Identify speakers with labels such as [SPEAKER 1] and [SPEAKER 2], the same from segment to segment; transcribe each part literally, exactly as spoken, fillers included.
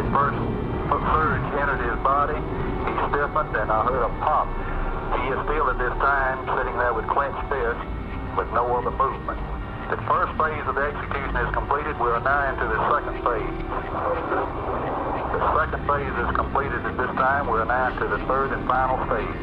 [SPEAKER 1] first surge entered his body, he stiffened, and I heard a pop. He is still at this time sitting there with clenched fists, with no other movement. The first phase of the execution is completed. We are now into the second phase. The second phase is completed at this time. We are now into the third and final stage.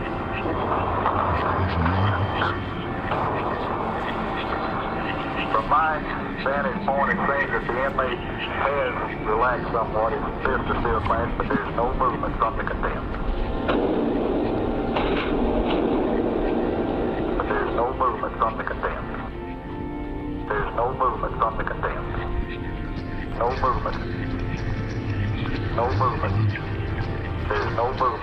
[SPEAKER 1] From my vantage point, it seems that the inmate has relaxed somewhat. His fists are still clenched, but there's no movement from the condemned. But there's no movement from the condemned. There's no movement from the condemned. No movement. No movement. There's no movement.